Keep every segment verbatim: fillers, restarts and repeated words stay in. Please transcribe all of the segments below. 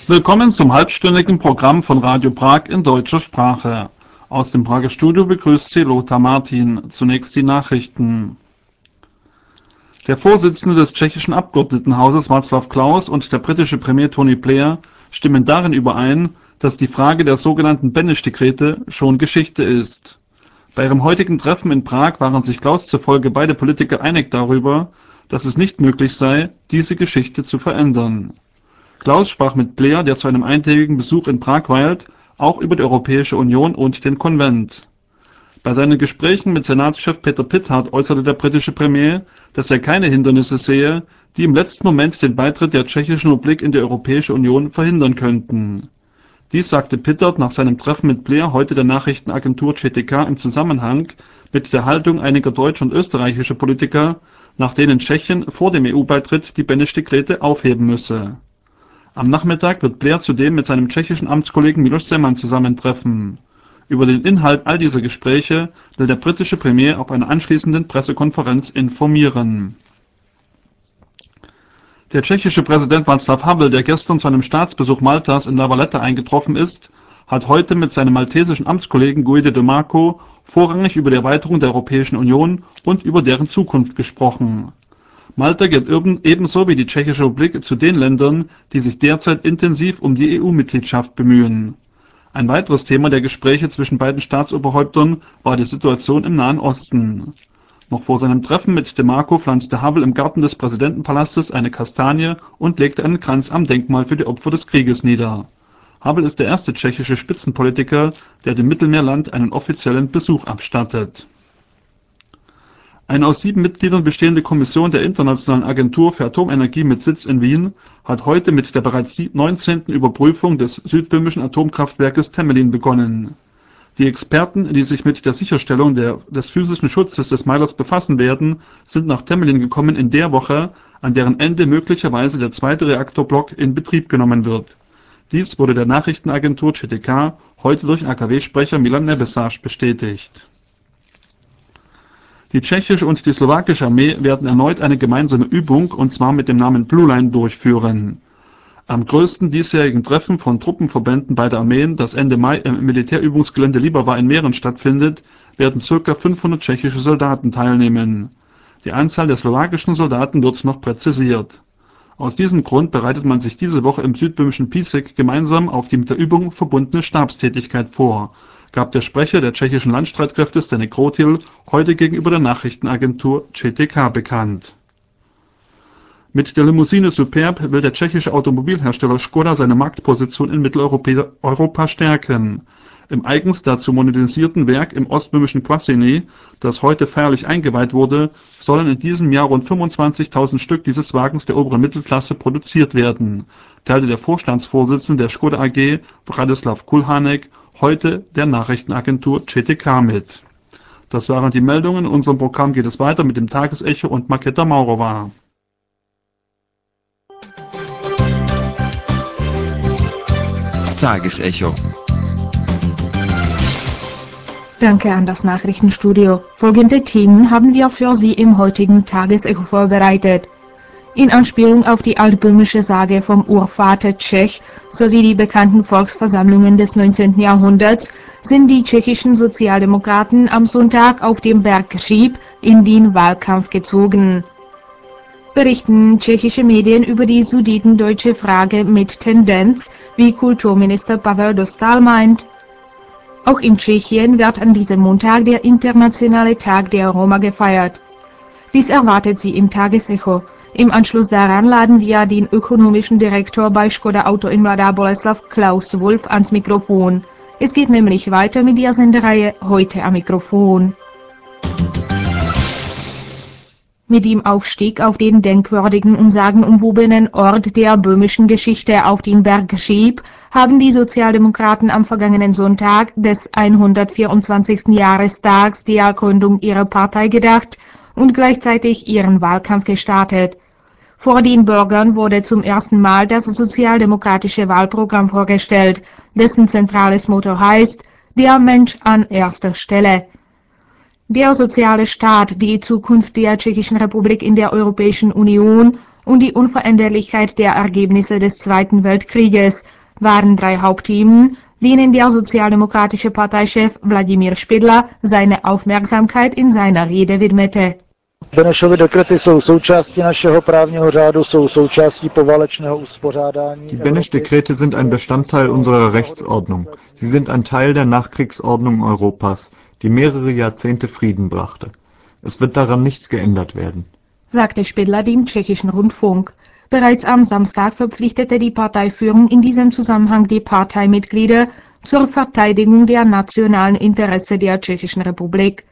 Willkommen zum halbstündigen Programm von Radio Prag in deutscher Sprache. Aus dem Prager Studio begrüßt Sie Lothar Martin. Zunächst die Nachrichten. Der Vorsitzende des tschechischen Abgeordnetenhauses Václav Klaus und der britische Premier Tony Blair stimmen darin überein, dass die Frage der sogenannten Beneš-Dekrete schon Geschichte ist. Bei ihrem heutigen Treffen in Prag waren sich Klaus zufolge beide Politiker einig darüber, dass es nicht möglich sei, diese Geschichte zu verändern. Klaus sprach mit Blair, der zu einem eintägigen Besuch in Prag weilt, auch über die Europäische Union und den Konvent. Bei seinen Gesprächen mit Senatschef Peter Pithart äußerte der britische Premier, dass er keine Hindernisse sehe, die im letzten Moment den Beitritt der Tschechischen Republik in die Europäische Union verhindern könnten. Dies sagte Pithart nach seinem Treffen mit Blair heute der Nachrichtenagentur C T K im Zusammenhang mit der Haltung einiger deutscher und österreichischer Politiker, nach denen Tschechien vor dem E U-Beitritt die Beneš-Dekrete aufheben müsse. Am Nachmittag wird Blair zudem mit seinem tschechischen Amtskollegen Miloš Zeman zusammentreffen. Über den Inhalt all dieser Gespräche will der britische Premier auf einer anschließenden Pressekonferenz informieren. Der tschechische Präsident Václav Havel, der gestern zu einem Staatsbesuch Maltas in La Valletta eingetroffen ist, hat heute mit seinem maltesischen Amtskollegen Guido de Marco vorrangig über die Erweiterung der Europäischen Union und über deren Zukunft gesprochen. Malta gehört ebenso wie die Tschechische Republik zu den Ländern, die sich derzeit intensiv um die E U-Mitgliedschaft bemühen. Ein weiteres Thema der Gespräche zwischen beiden Staatsoberhäuptern war die Situation im Nahen Osten. Noch vor seinem Treffen mit de Marco pflanzte Havel im Garten des Präsidentenpalastes eine Kastanie und legte einen Kranz am Denkmal für die Opfer des Krieges nieder. Havel ist der erste tschechische Spitzenpolitiker, der dem Mittelmeerland einen offiziellen Besuch abstattet. Eine aus sieben Mitgliedern bestehende Kommission der Internationalen Agentur für Atomenergie mit Sitz in Wien hat heute mit der bereits neunzehnten Überprüfung des südböhmischen Atomkraftwerkes Temelin begonnen. Die Experten, die sich mit der Sicherstellung der, des physischen Schutzes des Meilers befassen werden, sind nach Temelin gekommen in der Woche, an deren Ende möglicherweise der zweite Reaktorblock in Betrieb genommen wird. Dies wurde der Nachrichtenagentur C T K heute durch A K W-Sprecher Milan Nebesage bestätigt. Die tschechische und die slowakische Armee werden erneut eine gemeinsame Übung, und zwar mit dem Namen Blue Line, durchführen. Am größten diesjährigen Treffen von Truppenverbänden beider Armeen, das Ende Mai im Militärübungsgelände Libowa in Mähren stattfindet, werden ca. fünfhundert tschechische Soldaten teilnehmen. Die Anzahl der slowakischen Soldaten wird noch präzisiert. Aus diesem Grund bereitet man sich diese Woche im südböhmischen Písek gemeinsam auf die mit der Übung verbundene Stabstätigkeit vor, gab der Sprecher der tschechischen Landstreitkräfte Zdeněk Krotil heute gegenüber der Nachrichtenagentur C T K bekannt. Mit der Limousine Superb will der tschechische Automobilhersteller Škoda seine Marktposition in Mitteleuropa Europa stärken. Im eigens dazu modernisierten Werk im ostböhmischen Kvasiny, das heute feierlich eingeweiht wurde, sollen in diesem Jahr rund fünfundzwanzigtausend Stück dieses Wagens der oberen Mittelklasse produziert werden, teilte der Vorstandsvorsitzende der Škoda A G, Bradislav Kulhanek, heute der Nachrichtenagentur C T K mit. Das waren die Meldungen. In unserem Programm geht es weiter mit dem Tagesecho und Markéta Maurová. Tagesecho. Danke an das Nachrichtenstudio. Folgende Themen haben wir für Sie im heutigen Tagesecho vorbereitet. In Anspielung auf die altböhmische Sage vom Urvater Tschech sowie die bekannten Volksversammlungen des neunzehnten Jahrhunderts sind die tschechischen Sozialdemokraten am Sonntag auf dem Berg Hříb in den Wahlkampf gezogen. Berichten tschechische Medien über die sudetendeutsche Frage mit Tendenz, wie Kulturminister Pavel Dostál meint. Auch in Tschechien wird an diesem Montag der internationale Tag der Roma gefeiert. Dies erwartet Sie im Tagesecho. Im Anschluss daran laden wir den ökonomischen Direktor bei Škoda Auto in Mladá Boleslav Klaus Wolf ans Mikrofon. Es geht nämlich weiter mit der Sendereihe Heute am Mikrofon. Mit dem Aufstieg auf den denkwürdigen und sagenumwobenen Ort der böhmischen Geschichte auf den Berg Hříb haben die Sozialdemokraten am vergangenen Sonntag des hundertvierundzwanzigsten Jahrestags der Gründung ihrer Partei gedacht und gleichzeitig ihren Wahlkampf gestartet. Vor den Bürgern wurde zum ersten Mal das sozialdemokratische Wahlprogramm vorgestellt, dessen zentrales Motto heißt „Der Mensch an erster Stelle“. Der soziale Staat, die Zukunft der Tschechischen Republik in der Europäischen Union und die Unveränderlichkeit der Ergebnisse des Zweiten Weltkrieges waren drei Hauptthemen, denen der sozialdemokratische Parteichef Vladimír Špidla seine Aufmerksamkeit in seiner Rede widmete. Benešovy dekrety jsou součástí našeho právního řádu, jsou součástí poválečného uspořádání. Die Beneš-Dekrete sind ein Bestandteil unserer Rechtsordnung. Sie sind ein Teil der Nachkriegsordnung Europas, die mehrere Jahrzehnte Frieden brachte. Es wird daran nichts geändert werden, sagte Špidla dem tschechischen Rundfunk. Bereits am Samstag verpflichtete die Parteiführung in diesem Zusammenhang die Parteimitglieder zur Verteidigung der nationalen Interessen der Tschechischen Republik.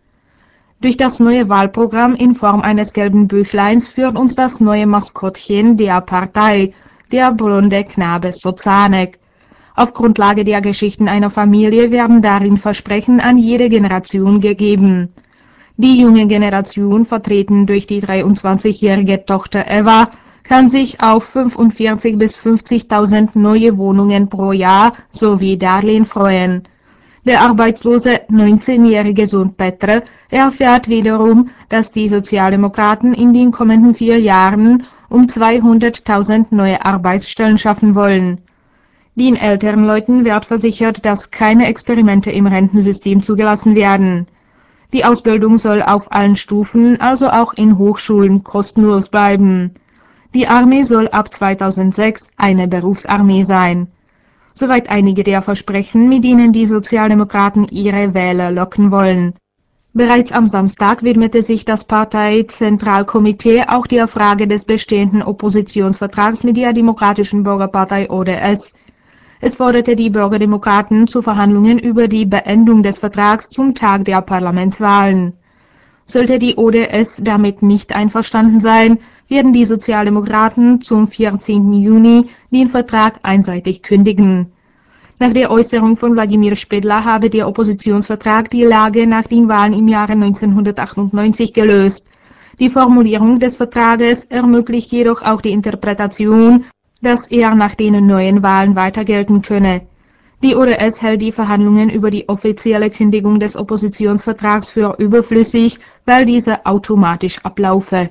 Durch das neue Wahlprogramm in Form eines gelben Büchleins führt uns das neue Maskottchen der Partei, der blonde Knabe Socanek. Auf Grundlage der Geschichten einer Familie werden darin Versprechen an jede Generation gegeben. Die junge Generation, vertreten durch die dreiundzwanzigjährige Tochter Eva, kann sich auf fünfundvierzig bis fünfzigtausend neue Wohnungen pro Jahr sowie Darlehen freuen. Der arbeitslose neunzehnjährige Sohn Petr erfährt wiederum, dass die Sozialdemokraten in den kommenden vier Jahren um zweihunderttausend neue Arbeitsstellen schaffen wollen. Den älteren Leuten wird versichert, dass keine Experimente im Rentensystem zugelassen werden. Die Ausbildung soll auf allen Stufen, also auch in Hochschulen, kostenlos bleiben. Die Armee soll ab zweitausendsechs eine Berufsarmee sein. Soweit einige der Versprechen, mit denen die Sozialdemokraten ihre Wähler locken wollen. Bereits am Samstag widmete sich das Parteizentralkomitee auch der Frage des bestehenden Oppositionsvertrags mit der Demokratischen Bürgerpartei O D S. Es forderte die Bürgerdemokraten zu Verhandlungen über die Beendung des Vertrags zum Tag der Parlamentswahlen. Sollte die O D S damit nicht einverstanden sein, werden die Sozialdemokraten zum vierzehnten Juni den Vertrag einseitig kündigen. Nach der Äußerung von Vladimír Špidla habe der Oppositionsvertrag die Lage nach den Wahlen im Jahre neunzehnhundertachtundneunzig gelöst. Die Formulierung des Vertrages ermöglicht jedoch auch die Interpretation, dass er nach den neuen Wahlen weiter gelten könne. Die O D S hält die Verhandlungen über die offizielle Kündigung des Oppositionsvertrags für überflüssig, weil diese automatisch ablaufe.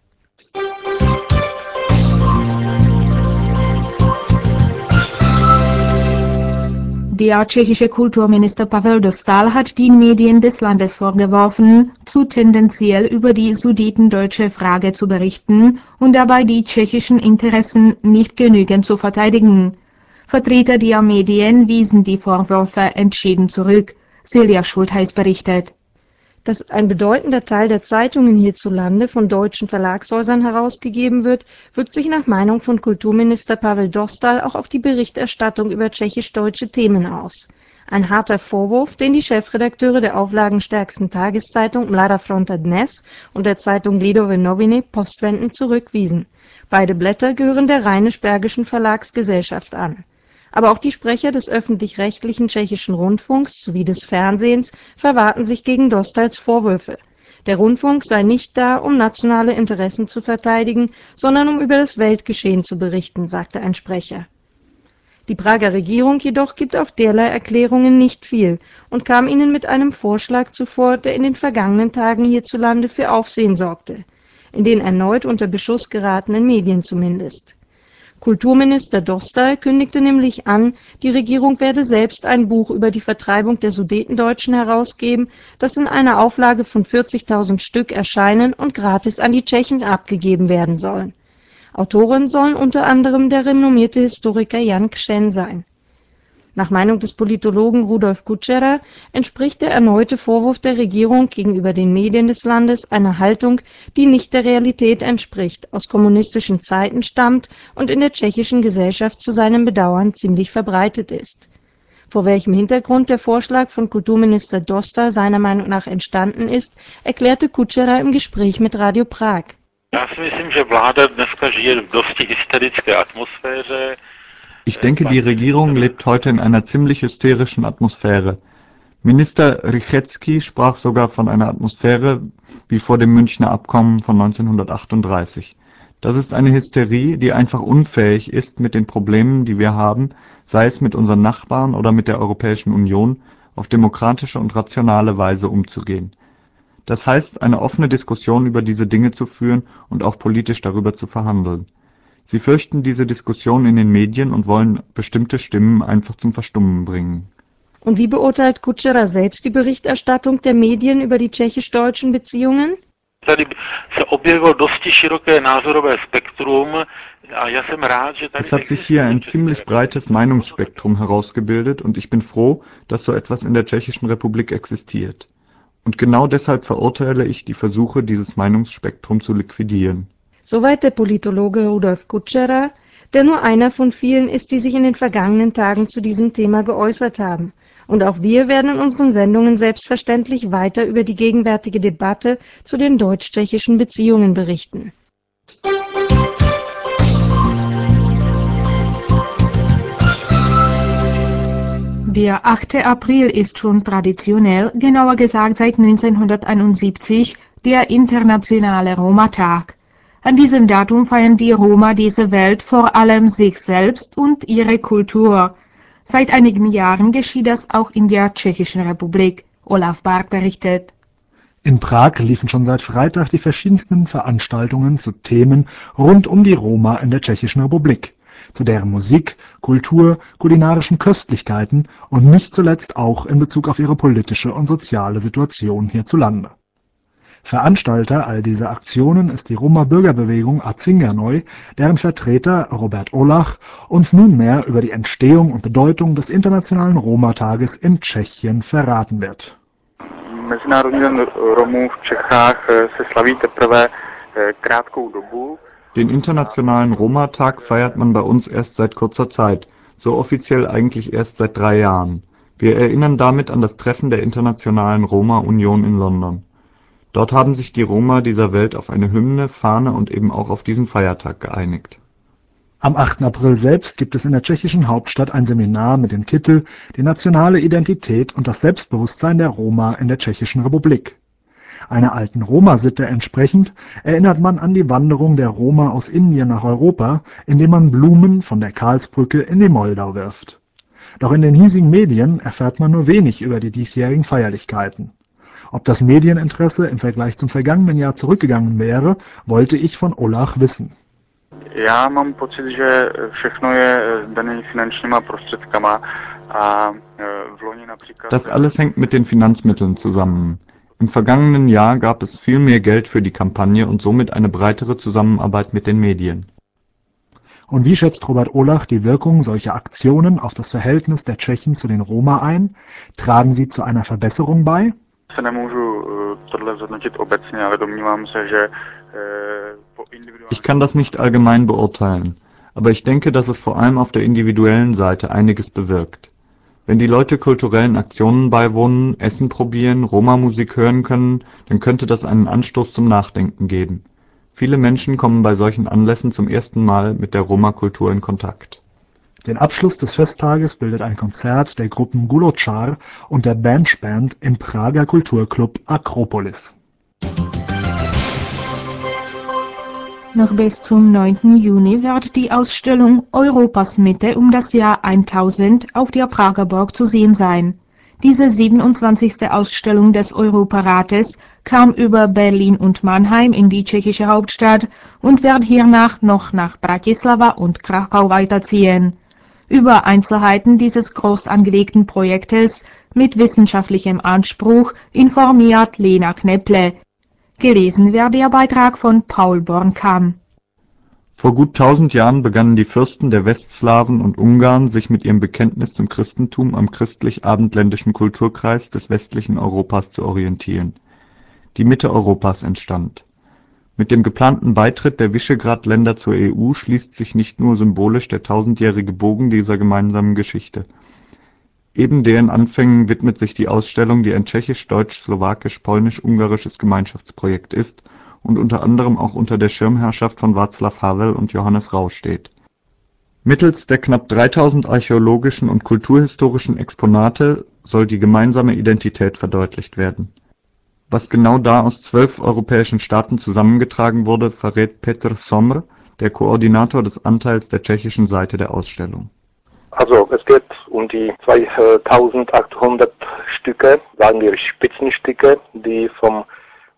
Der tschechische Kulturminister Pavel Dostál hat den Medien des Landes vorgeworfen, zu tendenziell über die sudetendeutsche Frage zu berichten und dabei die tschechischen Interessen nicht genügend zu verteidigen. Vertreter der Medien wiesen die Vorwürfe entschieden zurück. Silja Schultheiß berichtet. Dass ein bedeutender Teil der Zeitungen hierzulande von deutschen Verlagshäusern herausgegeben wird, wirkt sich nach Meinung von Kulturminister Pavel Dostál auch auf die Berichterstattung über tschechisch-deutsche Themen aus. Ein harter Vorwurf, den die Chefredakteure der auflagenstärksten Tageszeitung Mladá Fronta Dnes und der Zeitung Lidové noviny postwendend zurückwiesen. Beide Blätter gehören der Rheinisch-Bergischen Verlagsgesellschaft an. Aber auch die Sprecher des öffentlich-rechtlichen tschechischen Rundfunks sowie des Fernsehens verwahrten sich gegen Dostáls Vorwürfe. Der Rundfunk sei nicht da, um nationale Interessen zu verteidigen, sondern um über das Weltgeschehen zu berichten, sagte ein Sprecher. Die Prager Regierung jedoch gibt auf derlei Erklärungen nicht viel und kam ihnen mit einem Vorschlag zuvor, der in den vergangenen Tagen hierzulande für Aufsehen sorgte, in den erneut unter Beschuss geratenen Medien zumindest. Kulturminister Dostál kündigte nämlich an, die Regierung werde selbst ein Buch über die Vertreibung der Sudetendeutschen herausgeben, das in einer Auflage von vierzigtausend Stück erscheinen und gratis an die Tschechen abgegeben werden soll. Autoren sollen unter anderem der renommierte Historiker Jan Křen sein. Nach Meinung des Politologen Rudolf Kučera entspricht der erneute Vorwurf der Regierung gegenüber den Medien des Landes einer Haltung, die nicht der Realität entspricht, aus kommunistischen Zeiten stammt und in der tschechischen Gesellschaft zu seinem Bedauern ziemlich verbreitet ist. Vor welchem Hintergrund der Vorschlag von Kulturminister Dostál seiner Meinung nach entstanden ist, erklärte Kučera im Gespräch mit Radio Prag. Já si myslím, že vláda dneska žije v dosti hysterické atmosféře. Ich denke, die Regierung lebt heute in einer ziemlich hysterischen Atmosphäre. Minister Rychetský sprach sogar von einer Atmosphäre wie vor dem Münchner Abkommen von neunzehnhundertachtunddreißig. Das ist eine Hysterie, die einfach unfähig ist, mit den Problemen, die wir haben, sei es mit unseren Nachbarn oder mit der Europäischen Union, auf demokratische und rationale Weise umzugehen. Das heißt, eine offene Diskussion über diese Dinge zu führen und auch politisch darüber zu verhandeln. Sie fürchten diese Diskussion in den Medien und wollen bestimmte Stimmen einfach zum Verstummen bringen. Und wie beurteilt Kučera selbst die Berichterstattung der Medien über die tschechisch-deutschen Beziehungen? Tady se objevilo dosti široké názorové spektrum a já jsem rád, že tady Es hat sich hier ein ziemlich breites Meinungsspektrum herausgebildet und ich bin froh, dass so etwas in der Tschechischen Republik existiert. Und genau deshalb verurteile ich die Versuche, dieses Meinungsspektrum zu liquidieren. Soweit der Politologe Rudolf Kučera, der nur einer von vielen ist, die sich in den vergangenen Tagen zu diesem Thema geäußert haben. Und auch wir werden in unseren Sendungen selbstverständlich weiter über die gegenwärtige Debatte zu den deutsch-tschechischen Beziehungen berichten. Der achte April ist schon traditionell, genauer gesagt seit neunzehnhunderteinundsiebzig, der internationale Roma-Tag. An diesem Datum feiern die Roma dieser Welt vor allem sich selbst und ihre Kultur. Seit einigen Jahren geschieht das auch in der Tschechischen Republik. Olaf Barth berichtet. In Prag liefen schon seit Freitag die verschiedensten Veranstaltungen zu Themen rund um die Roma in der Tschechischen Republik, zu deren Musik, Kultur, kulinarischen Köstlichkeiten und nicht zuletzt auch in Bezug auf ihre politische und soziale Situation hierzulande. Veranstalter all dieser Aktionen ist die Roma-Bürgerbewegung Atzinganoi, deren Vertreter Robert Olach uns nunmehr über die Entstehung und Bedeutung des Internationalen Roma-Tages in Tschechien verraten wird. Mezinárodní den Romů v Čechách se slaví teprve krátkou dobu. Den Internationalen Roma-Tag feiert man bei uns erst seit kurzer Zeit, so offiziell eigentlich erst seit drei Jahren. Wir erinnern damit an das Treffen der Internationalen Roma-Union in London. Dort haben sich die Roma dieser Welt auf eine Hymne, Fahne und eben auch auf diesen Feiertag geeinigt. Am achten April selbst gibt es in der tschechischen Hauptstadt ein Seminar mit dem Titel »Die nationale Identität und das Selbstbewusstsein der Roma in der Tschechischen Republik«. Einer alten Roma-Sitte entsprechend erinnert man an die Wanderung der Roma aus Indien nach Europa, indem man Blumen von der Karlsbrücke in die Moldau wirft. Doch in den hiesigen Medien erfährt man nur wenig über die diesjährigen Feierlichkeiten. Ob das Medieninteresse im Vergleich zum vergangenen Jahr zurückgegangen wäre, wollte ich von Olach wissen. Já mám pocit, že všechno je dané finančníma prostředkama a v loni například. Das alles hängt mit den Finanzmitteln zusammen. Im vergangenen Jahr gab es viel mehr Geld für die Kampagne und somit eine breitere Zusammenarbeit mit den Medien. Und wie schätzt Robert Olach die Wirkung solcher Aktionen auf das Verhältnis der Tschechen zu den Roma ein? Tragen sie zu einer Verbesserung bei? Ich kann das nicht allgemein beurteilen, aber ich denke, dass es vor allem auf der individuellen Seite einiges bewirkt. Wenn die Leute kulturellen Aktionen beiwohnen, Essen probieren, Roma-Musik hören können, dann könnte das einen Anstoß zum Nachdenken geben. Viele Menschen kommen bei solchen Anlässen zum ersten Mal mit der Roma-Kultur in Kontakt. Den Abschluss des Festtages bildet ein Konzert der Gruppen Gulochar und der Bench-Band im Prager Kulturclub Akropolis. Noch bis zum neunten Juni wird die Ausstellung Europas Mitte um das Jahr eintausend auf der Prager Burg zu sehen sein. Diese siebenundzwanzigste Ausstellung des Europarates kam über Berlin und Mannheim in die tschechische Hauptstadt und wird hiernach noch nach Bratislava und Krakau weiterziehen. Über Einzelheiten dieses groß angelegten Projektes mit wissenschaftlichem Anspruch informiert Lena Knepple. Gelesen wird der Beitrag von Paul Bornkamm. Vor gut tausend Jahren begannen die Fürsten der Westslawen und Ungarn, sich mit ihrem Bekenntnis zum Christentum am christlich-abendländischen Kulturkreis des westlichen Europas zu orientieren. Die Mitte Europas entstand. Mit dem geplanten Beitritt der Visegrad-Länder zur E U schließt sich nicht nur symbolisch der tausendjährige Bogen dieser gemeinsamen Geschichte. Eben deren Anfängen widmet sich die Ausstellung, die ein tschechisch-deutsch-slowakisch-polnisch-ungarisches Gemeinschaftsprojekt ist und unter anderem auch unter der Schirmherrschaft von Václav Havel und Johannes Rau steht. Mittels der knapp dreitausend archäologischen und kulturhistorischen Exponate soll die gemeinsame Identität verdeutlicht werden. Was genau da aus zwölf europäischen Staaten zusammengetragen wurde, verrät Petr Sommer, der Koordinator des Anteils der tschechischen Seite der Ausstellung. Also es geht um die zweitausendachthundert Stücke, sagen wir Spitzenstücke, die vom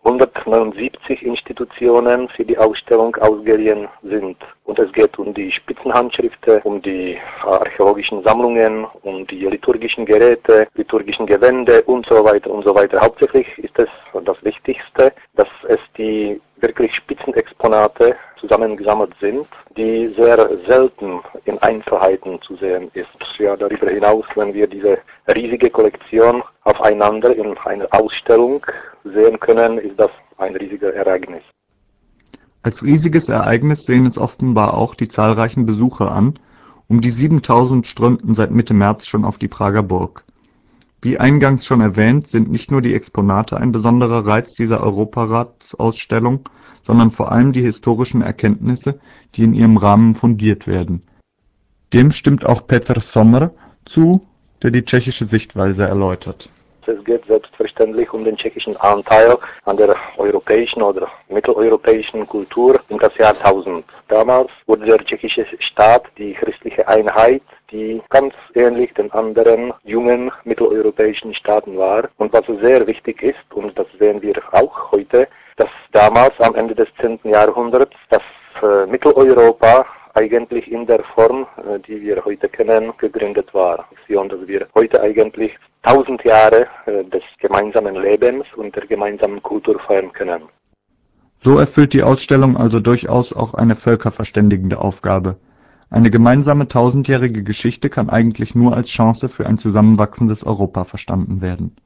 hundertneunundsiebzig Institutionen für die Ausstellung ausgeliehen sind. Und es geht um die Spitzenhandschriften, um die archäologischen Sammlungen, um die liturgischen Geräte, liturgischen Gewände und so weiter und so weiter. Hauptsächlich ist es das Wichtigste, dass es die wirklich Spitzenexponate zusammengesammelt sind, die sehr selten in Einzelheiten zu sehen ist. Ja, darüber hinaus, wenn wir diese riesige Kollektion aufeinander in einer Ausstellung sehen können, ist das ein riesiges Ereignis. Als riesiges Ereignis sehen es offenbar auch die zahlreichen Besucher an. Um die siebentausend strömten seit Mitte März schon auf die Prager Burg. Wie eingangs schon erwähnt, sind nicht nur die Exponate ein besonderer Reiz dieser Europaratsausstellung, sondern vor allem die historischen Erkenntnisse, die in ihrem Rahmen fundiert werden. Dem stimmt auch Petr Sommer zu, der die tschechische Sichtweise erläutert. Es geht selbstverständlich um den tschechischen Anteil an der europäischen oder mitteleuropäischen Kultur um das Jahrtausend. Damals wurde der tschechische Staat die christliche Einheit, die ganz ähnlich den anderen jungen mitteleuropäischen Staaten war. Und was sehr wichtig ist, und das sehen wir auch heute, dass damals am Ende des zehnten Jahrhunderts das äh, Mitteleuropa eigentlich in der Form, äh, die wir heute kennen, gegründet war. Und dass wir heute eigentlich tausend Jahre äh, des gemeinsamen Lebens und der gemeinsamen Kultur feiern können. So erfüllt die Ausstellung also durchaus auch eine völkerverständigende Aufgabe. Eine gemeinsame tausendjährige Geschichte kann eigentlich nur als Chance für ein zusammenwachsendes Europa verstanden werden.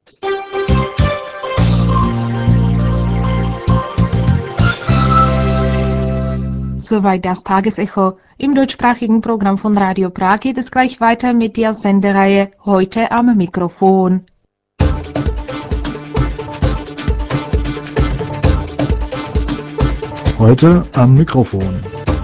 Soweit das Tagesecho. Im deutschsprachigen Programm von Radio Prag geht es gleich weiter mit der Sendereihe Heute am Mikrofon. Heute am Mikrofon.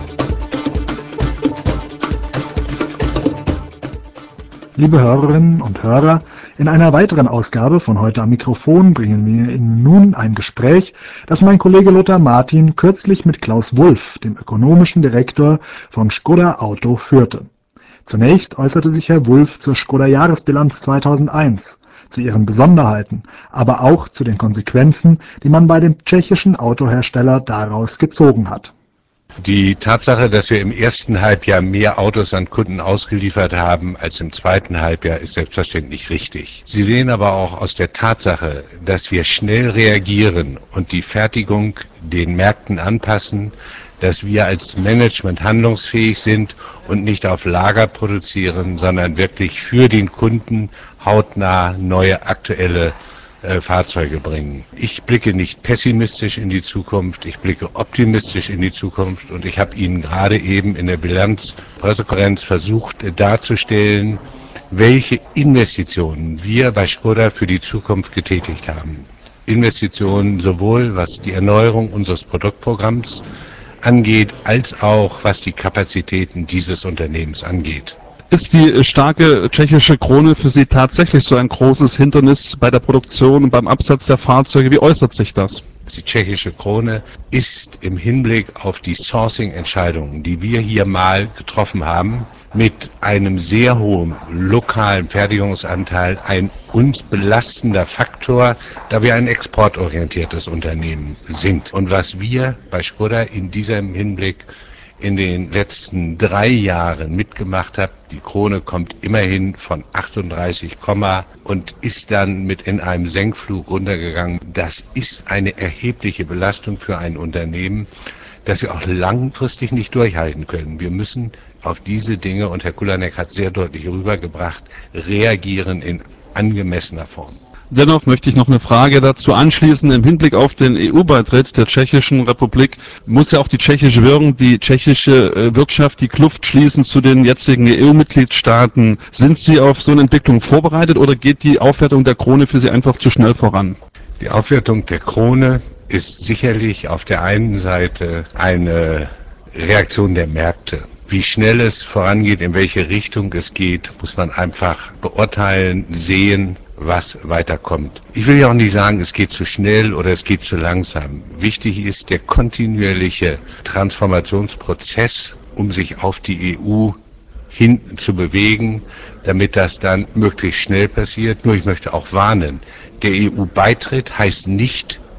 Liebe Hörerinnen und Hörer, in einer weiteren Ausgabe von Heute am Mikrofon bringen wir Ihnen nun ein Gespräch, das mein Kollege Lothar Martin kürzlich mit Klaus Wulff, dem ökonomischen Direktor von Škoda Auto, führte. Zunächst äußerte sich Herr Wulff zur Škoda-Jahresbilanz zweitausendeins, zu ihren Besonderheiten, aber auch zu den Konsequenzen, die man bei dem tschechischen Autohersteller daraus gezogen hat. Die Tatsache, dass wir im ersten Halbjahr mehr Autos an Kunden ausgeliefert haben als im zweiten Halbjahr, ist selbstverständlich richtig. Sie sehen aber auch aus der Tatsache, dass wir schnell reagieren und die Fertigung den Märkten anpassen, dass wir als Management handlungsfähig sind und nicht auf Lager produzieren, sondern wirklich für den Kunden hautnah neue aktuelle Äh, Fahrzeuge bringen. Ich blicke nicht pessimistisch in die Zukunft, ich blicke optimistisch in die Zukunft und ich habe Ihnen gerade eben in der Bilanzpressekonferenz versucht äh, darzustellen, welche Investitionen wir bei Škoda für die Zukunft getätigt haben. Investitionen sowohl was die Erneuerung unseres Produktprogramms angeht, als auch was die Kapazitäten dieses Unternehmens angeht. Ist die starke tschechische Krone für Sie tatsächlich so ein großes Hindernis bei der Produktion und beim Absatz der Fahrzeuge? Wie äußert sich das? Die tschechische Krone ist im Hinblick auf die Sourcing-Entscheidungen, die wir hier mal getroffen haben, mit einem sehr hohen lokalen Fertigungsanteil ein uns belastender Faktor, da wir ein exportorientiertes Unternehmen sind. Und was wir bei Škoda in diesem Hinblick in den letzten drei Jahren mitgemacht habe, die Krone kommt immerhin von achtunddreißig, und ist dann mit in einem Senkflug runtergegangen. Das ist eine erhebliche Belastung für ein Unternehmen, das wir auch langfristig nicht durchhalten können. Wir müssen auf diese Dinge, und Herr Kulanek hat sehr deutlich rübergebracht, reagieren in angemessener Form. Dennoch möchte ich noch eine Frage dazu anschließen. Im Hinblick auf den E U-Beitritt der Tschechischen Republik muss ja auch die tschechische Währung, die tschechische Wirtschaft, die Kluft schließen zu den jetzigen E U-Mitgliedstaaten. Sind Sie auf so eine Entwicklung vorbereitet oder geht die Aufwertung der Krone für Sie einfach zu schnell voran? Die Aufwertung der Krone ist sicherlich auf der einen Seite eine Reaktion der Märkte. Wie schnell es vorangeht, in welche Richtung es geht, muss man einfach beurteilen, sehen, was weiterkommt. Ich will ja auch nicht sagen, es geht zu schnell oder es geht zu langsam. Wichtig ist der kontinuierliche Transformationsprozess, um sich auf die E U hin zu bewegen, damit das dann möglichst schnell passiert. Nur ich möchte auch warnen, der E U-Beitritt heißt nicht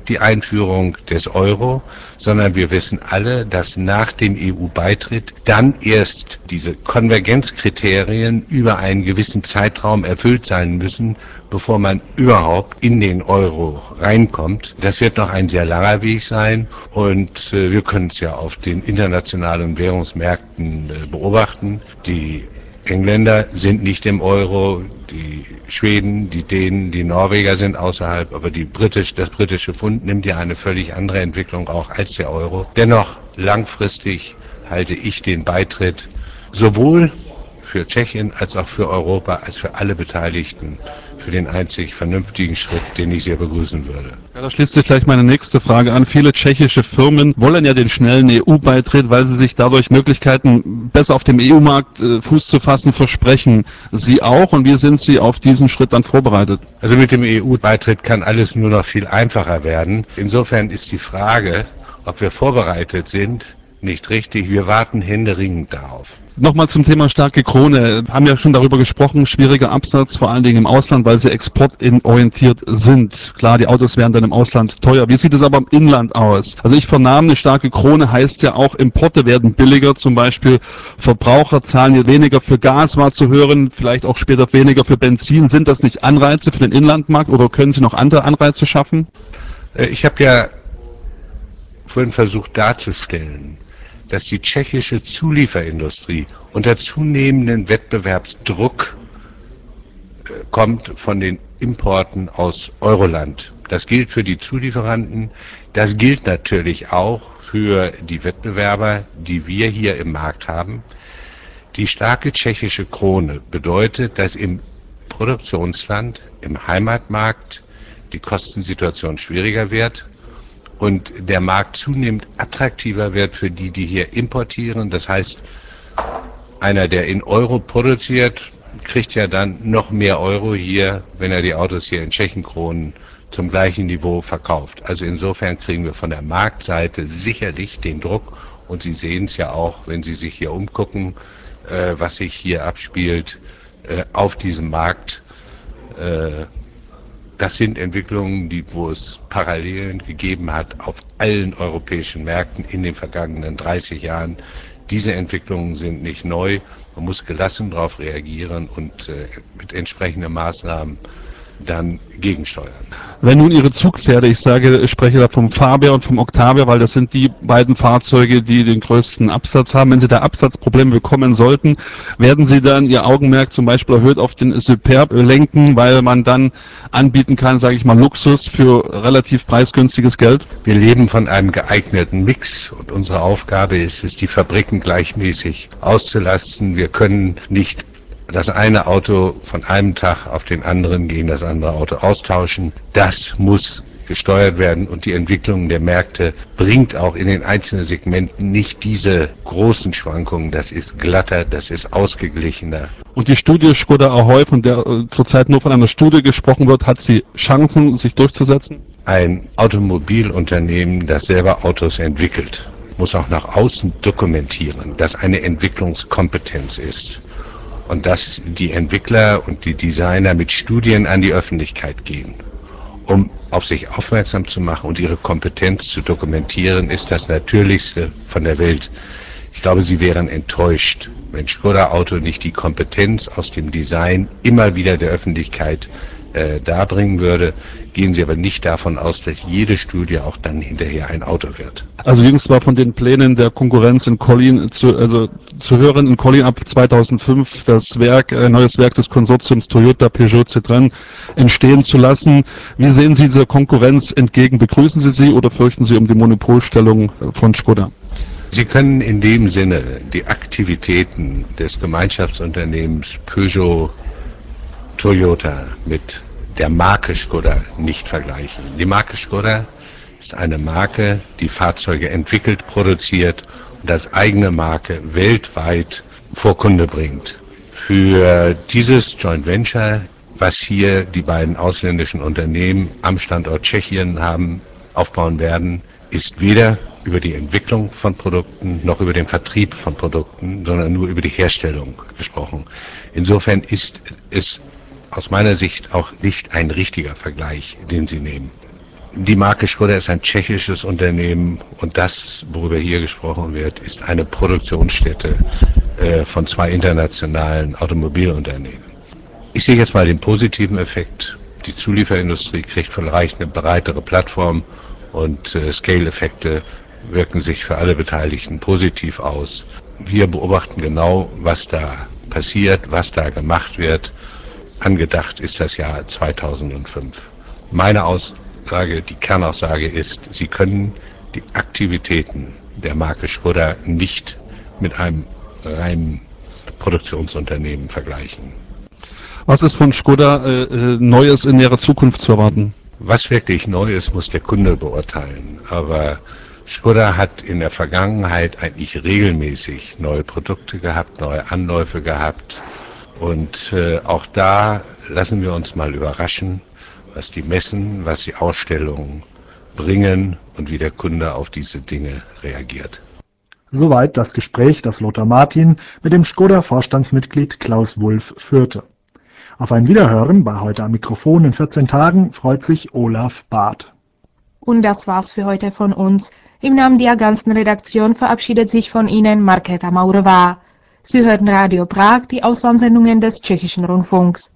die Einführung des Euro, sondern wir wissen alle, dass nach dem E U-Beitritt dann erst diese Konvergenzkriterien über einen gewissen Zeitraum erfüllt sein müssen, bevor man überhaupt in den Euro reinkommt. Das wird noch ein sehr langer Weg sein und äh, wir können es ja auf den internationalen Währungsmärkten äh, beobachten. Die Engländer sind nicht im Euro, die Schweden, die Dänen, die Norweger sind außerhalb, aber die Britisch, das britische Pfund nimmt ja eine völlig andere Entwicklung auch als der Euro. Dennoch langfristig halte ich den Beitritt sowohl für Tschechien als auch für Europa, als für alle Beteiligten, für den einzig vernünftigen Schritt, den ich sehr begrüßen würde. Ja, da schließt sich gleich meine nächste Frage an. Viele tschechische Firmen wollen ja den schnellen E U-Beitritt, weil sie sich dadurch Möglichkeiten, besser auf dem E U-Markt äh, Fuß zu fassen, versprechen. Sie auch? Und wie sind Sie auf diesen Schritt dann vorbereitet? Also mit dem E U-Beitritt kann alles nur noch viel einfacher werden. Insofern ist die Frage, ob wir vorbereitet sind, nicht richtig. Wir warten händeringend darauf. Nochmal zum Thema starke Krone. Wir haben ja schon darüber gesprochen, schwieriger Absatz, vor allen Dingen im Ausland, weil sie exportorientiert sind. Klar, die Autos werden dann im Ausland teuer. Wie sieht es aber im Inland aus? Also ich vernahm, eine starke Krone heißt ja auch, Importe werden billiger. Zum Beispiel Verbraucher zahlen hier weniger für Gas, war zu hören, vielleicht auch später weniger für Benzin. Sind das nicht Anreize für den Inlandmarkt oder können Sie noch andere Anreize schaffen? Ich habe ja vorhin versucht darzustellen, dass die tschechische Zulieferindustrie unter zunehmendem Wettbewerbsdruck äh, kommt von den Importen aus Euroland. Das gilt für die Zulieferanten, das gilt natürlich auch für die Wettbewerber, die wir hier im Markt haben. Die starke tschechische Krone bedeutet, dass im Produktionsland, im Heimatmarkt die Kostensituation schwieriger wird und der Markt zunehmend attraktiver wird für die, die hier importieren. Das heißt, einer, der in Euro produziert, kriegt ja dann noch mehr Euro hier, wenn er die Autos hier in Tschechenkronen zum gleichen Niveau verkauft. Also insofern kriegen wir von der Marktseite sicherlich den Druck und Sie sehen es ja auch, wenn Sie sich hier umgucken, äh, was sich hier abspielt äh, auf diesem Markt. Äh, Das sind Entwicklungen, die, wo es Parallelen gegeben hat auf allen europäischen Märkten in den vergangenen dreißig Jahren. Diese Entwicklungen sind nicht neu. Man muss gelassen darauf reagieren und äh, mit entsprechenden Maßnahmen dann gegensteuern. Wenn nun Ihre Zugpferde, ich sage, ich spreche da vom Fabia und vom Octavia, weil das sind die beiden Fahrzeuge, die den größten Absatz haben. Wenn Sie da Absatzprobleme bekommen sollten, werden Sie dann Ihr Augenmerk zum Beispiel erhöht auf den Superb lenken, weil man dann anbieten kann, sage ich mal, Luxus für relativ preisgünstiges Geld? Wir leben von einem geeigneten Mix und unsere Aufgabe ist es, die Fabriken gleichmäßig auszulasten. Wir können nicht das eine Auto von einem Tag auf den anderen gegen das andere Auto austauschen. Das muss gesteuert werden und die Entwicklung der Märkte bringt auch in den einzelnen Segmenten nicht diese großen Schwankungen. Das ist glatter, das ist ausgeglichener. Und die Studie Škoda Ahoj, von der äh, zurzeit nur von einer Studie gesprochen wird, hat sie Chancen, sich durchzusetzen? Ein Automobilunternehmen, das selber Autos entwickelt, muss auch nach außen dokumentieren, dass eine Entwicklungskompetenz ist. Und dass die Entwickler und die Designer mit Studien an die Öffentlichkeit gehen, um auf sich aufmerksam zu machen und ihre Kompetenz zu dokumentieren, ist das Natürlichste von der Welt. Ich glaube, Sie wären enttäuscht, wenn Škoda Auto nicht die Kompetenz aus dem Design immer wieder der Öffentlichkeit äh, darbringen würde. Gehen Sie aber nicht davon aus, dass jede Studie auch dann hinterher ein Auto wird. Also jüngst war von den Plänen der Konkurrenz in Kollin zu, also zu hören, in Kollin ab zweitausendfünf das Werk, ein neues Werk des Konsortiums Toyota, Peugeot, Citroën entstehen zu lassen. Wie sehen Sie dieser Konkurrenz entgegen? Begrüßen Sie sie oder fürchten Sie um die Monopolstellung von Škoda? Sie können in dem Sinne die Aktivitäten des Gemeinschaftsunternehmens Peugeot, Toyota mit der Marke Škoda nicht vergleichen. Die Marke Škoda ist eine Marke, die Fahrzeuge entwickelt, produziert und als eigene Marke weltweit vor Kunde bringt. Für dieses Joint Venture, was hier die beiden ausländischen Unternehmen am Standort Tschechien haben, aufbauen werden, ist weder über die Entwicklung von Produkten noch über den Vertrieb von Produkten, sondern nur über die Herstellung gesprochen. Insofern ist es aus meiner Sicht auch nicht ein richtiger Vergleich, den Sie nehmen. Die Marke Škoda ist ein tschechisches Unternehmen und das, worüber hier gesprochen wird, ist eine Produktionsstätte äh, von zwei internationalen Automobilunternehmen. Ich sehe jetzt mal den positiven Effekt. Die Zulieferindustrie kriegt vielleicht eine breitere Plattform und äh, Scale-Effekte wirken sich für alle Beteiligten positiv aus. Wir beobachten genau, was da passiert, was da gemacht wird. Angedacht ist das Jahr zweitausendfünf. Meine Aussage, die Kernaussage ist, Sie können die Aktivitäten der Marke Škoda nicht mit einem reinen Produktionsunternehmen vergleichen. Was ist von Škoda äh, Neues in näherer Zukunft zu erwarten? Was wirklich neu ist, muss der Kunde beurteilen. Aber Škoda hat in der Vergangenheit eigentlich regelmäßig neue Produkte gehabt, neue Anläufe gehabt. Und äh, auch da lassen wir uns mal überraschen, was die Messen, was die Ausstellungen bringen und wie der Kunde auf diese Dinge reagiert. Soweit das Gespräch, das Lothar Martin mit dem Škoda-Vorstandsmitglied Klaus Wulff führte. Auf ein Wiederhören bei Heute am Mikrofon in vierzehn Tagen freut sich Olaf Barth. Und das war's für heute von uns. Im Namen der ganzen Redaktion verabschiedet sich von Ihnen Markéta Maurová. Sie hörten Radio Prag, die Auslandssendungen des Tschechischen Rundfunks.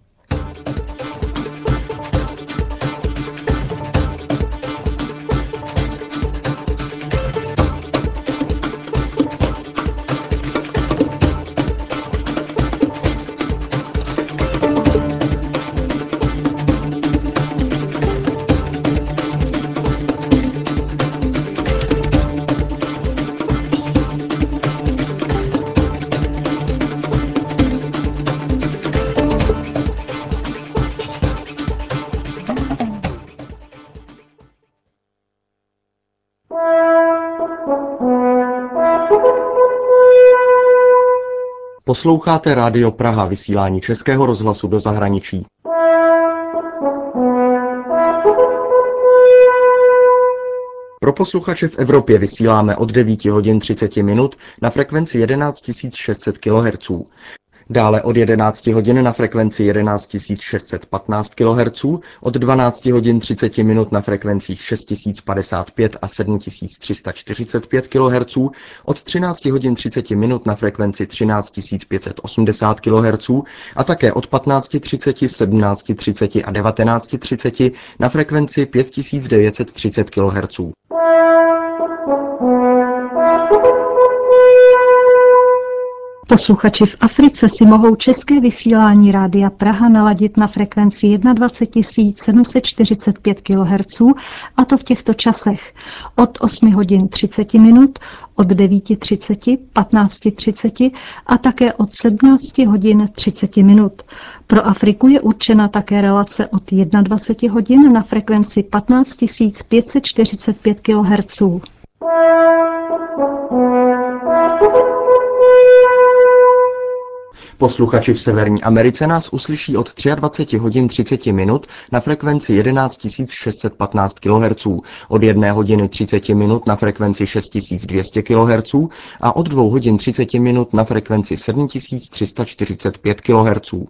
Posloucháte Rádio Praha, vysílání Českého rozhlasu do zahraničí. Pro posluchače v Evropě vysíláme od devět hodin třicet minut na frekvenci jedenáct tisíc šest set kilohertzů. Dále od jedenáct hodin na frekvenci jedenáct tisíc šest set patnáct kilohertzů, od dvanáct hodin třicet minut na frekvencích šest tisíc padesát pět a sedm tisíc tři sta čtyřicet pět kilohertzů, od třináct hodin třicet minut na frekvenci třináct tisíc pět set osmdesát kilohertzů a také od patnáct třicet, sedmnáct třicet a devatenáct třicet na frekvenci pět tisíc devět set třicet kilohertzů. Posluchači v Africe si mohou české vysílání Rádia Praha naladit na frekvenci dvacet jedna tisíc sedm set čtyřicet pět kilohertzů, a to v těchto časech od osm hodin třicet minut, od devět třicet, patnáct třicet a také od sedmnáct hodin třicet minut. Pro Afriku je určena také relace od dvacet jedna hodin na frekvenci patnáct tisíc pět set čtyřicet pět kilohertzů. Posluchači v Severní Americe nás uslyší od dvacet tři hodin třicet minut na frekvenci jedenáct tisíc šest set patnáct kilohertzů, od jedné hodiny třicet minut na frekvenci šest tisíc dvě stě kilohertzů a od dvou hodin třicet minut na frekvenci sedm tisíc tři sta čtyřicet pět kilohertzů.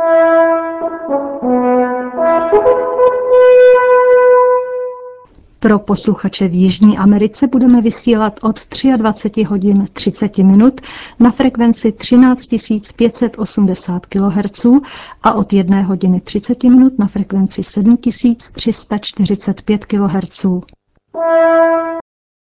Pro posluchače v Jižní Americe budeme vysílat od dvacet tři hodin třicet minut na frekvenci třináct tisíc pět set osmdesát kilohertzů a od jedné hodiny třicet minut na frekvenci sedm tisíc tři sta čtyřicet pět kilohertzů.